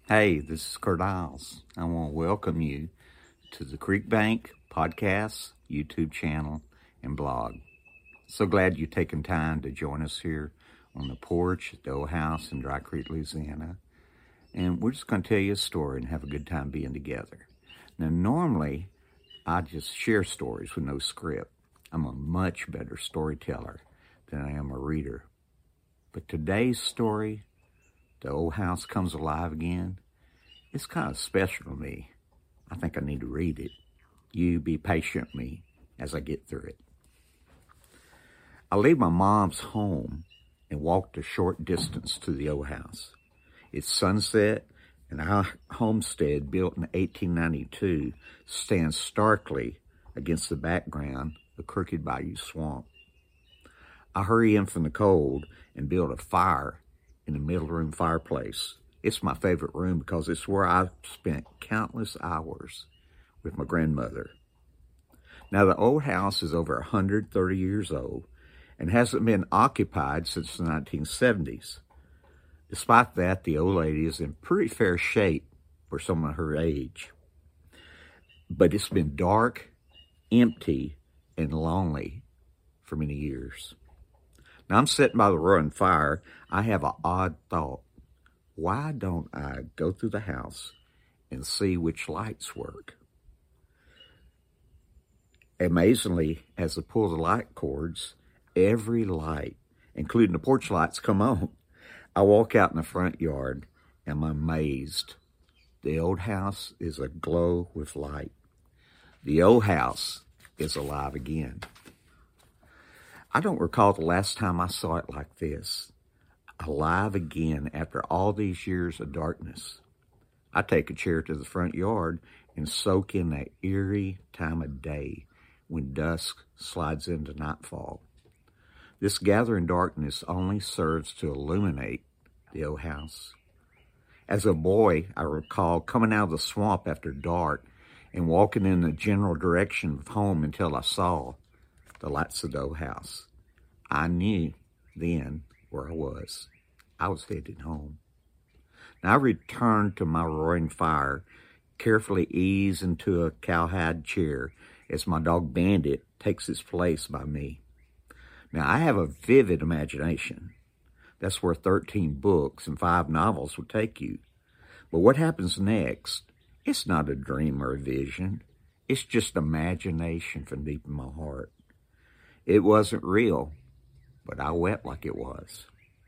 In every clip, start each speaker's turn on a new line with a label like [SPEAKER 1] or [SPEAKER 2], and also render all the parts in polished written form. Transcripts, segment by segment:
[SPEAKER 1] Hey, this is Kurt Isles. I want to welcome you to the Creek Bank podcast, YouTube channel, and blog. So glad you've taken time to join us here on the porch at the old house in Dry Creek, Louisiana. And we're just going to tell you a story and have a good time being together. Now, normally, I just share stories with no script. I'm a much better storyteller than I am a reader. But today's story, The Old House Comes Alive Again, it's kind of special to me. I think I need to read it. You be patient with me as I get through it. I leave my mom's home and walked a short distance to the old house. It's sunset, and our homestead, built in 1892, stands starkly against the background of Crooked Bayou Swamp. I hurry in from the cold and build a fire in the middle room fireplace. It's my favorite room because it's where I've spent countless hours with my grandmother. Now, the old house is over 130 years old and hasn't been occupied since the 1970s. Despite that, the old lady is in pretty fair shape for someone her age. But it's been dark, empty, and lonely for many years. Now, I'm sitting by the roaring fire. I have an odd thought. Why don't I go through the house and see which lights work? Amazingly, as I pull the light cords, every light, including the porch lights, come on. I walk out in the front yard and I'm amazed. The old house is aglow with light. The old house is alive again. I don't recall the last time I saw it like this. Alive again after all these years of darkness. I take a chair to the front yard and soak in that eerie time of day when dusk slides into nightfall. This gathering darkness only serves to illuminate the old house. As a boy, I recall coming out of the swamp after dark and walking in the general direction of home until I saw the lights of the old house. I knew then where I was. I was headed home. Now I returned to my roaring fire, carefully ease into a cowhide chair as my dog Bandit takes its place by me. Now I have a vivid imagination. That's where 13 books and 5 novels would take you. But what happens next, it's not a dream or a vision. It's just imagination from deep in my heart. It wasn't real, but I wept like it was.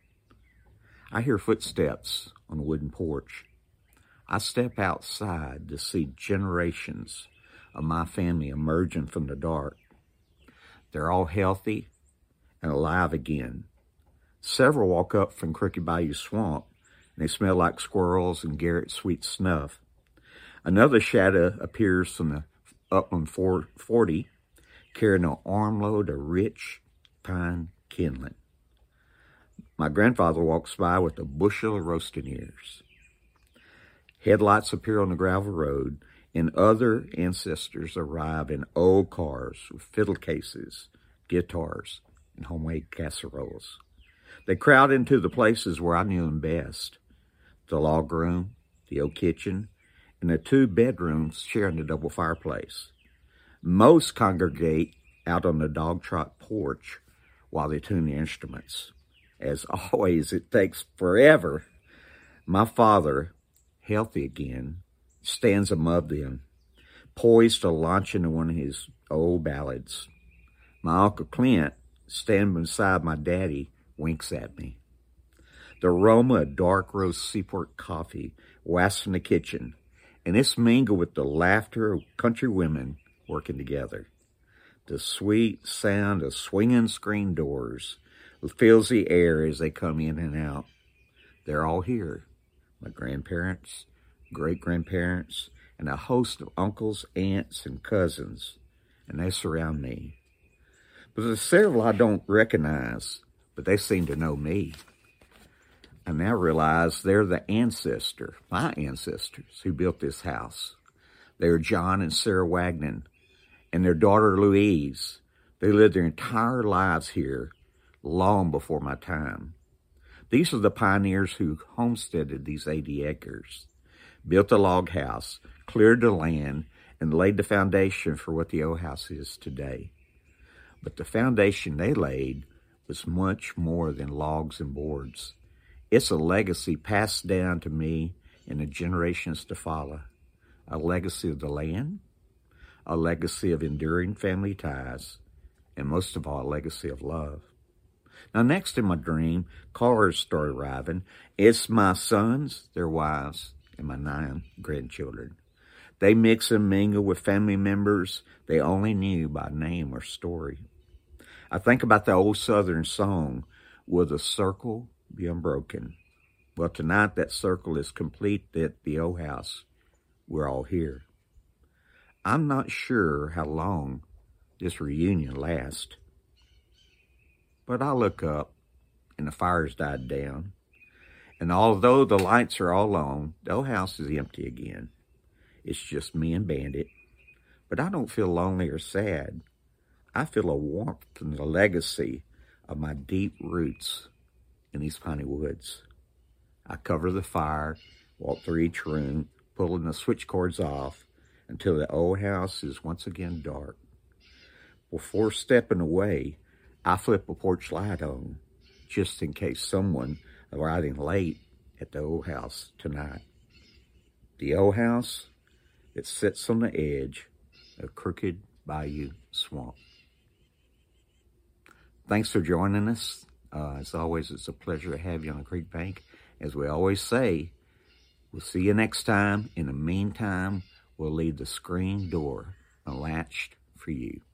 [SPEAKER 1] I hear footsteps on the wooden porch. I step outside to see generations of my family emerging from the dark. They're all healthy and alive again. Several walk up from Crooked Bayou Swamp, and they smell like squirrels and Garrett's sweet snuff. Another shadow appears from the Upland 40, carrying an armload of rich pine kindling. My grandfather walks by with a bushel of roasting ears. Headlights appear on the gravel road, and other ancestors arrive in old cars with fiddle cases, guitars, and homemade casseroles. They crowd into the places where I knew them best. The log room, the old kitchen, and the 2 bedrooms sharing the double fireplace. Most congregate out on the dog trot porch while they tune the instruments. As always, it takes forever. My father, healthy again, stands above them, poised to launch into one of his old ballads. My Uncle Clint, standing beside my daddy, winks at me. The aroma of dark roast Seaport coffee wafts from the kitchen, and it's mingled with the laughter of country women working together. The sweet sound of swinging screen doors fills the air as they come in and out. They're all here. My grandparents, great-grandparents, and a host of uncles, aunts, and cousins, and they surround me. But there's several I don't recognize, but they seem to know me. I now realize they're my ancestors, who built this house. They're John and Sarah Wagnon, and their daughter Louise. They lived their entire lives here long before my time. These are the pioneers who homesteaded these 80 acres. built a log house, cleared the land, and laid the foundation for what the old house is today. But the foundation they laid was much more than logs and boards. It's a legacy passed down to me and the generations to follow. A legacy of the land, a legacy of enduring family ties, and most of all, a legacy of love. Now, next in my dream, cars start arriving. It's my sons, their wives, and my 9 grandchildren. They mix and mingle with family members they only knew by name or story. I think about the old Southern song, "Will the circle be unbroken?" Well, tonight that circle is complete at the old house. We're all here. I'm not sure how long this reunion lasts, but I look up and the fire's died down. And although the lights are all on, the old house is empty again. It's just me and Bandit. But I don't feel lonely or sad. I feel a warmth and the legacy of my deep roots in these piney woods. I cover the fire, walk through each room, pulling the switch cords off until the old house is once again dark. Before stepping away, I flip a porch light on, just in case someone arriving late at the old house tonight. The old house that sits on the edge of Crooked Bayou Swamp. Thanks for joining us. As always, it's a pleasure to have you on the Creek Bank. As we always say, we'll see you next time. In the meantime, we'll leave the screen door unlatched for you.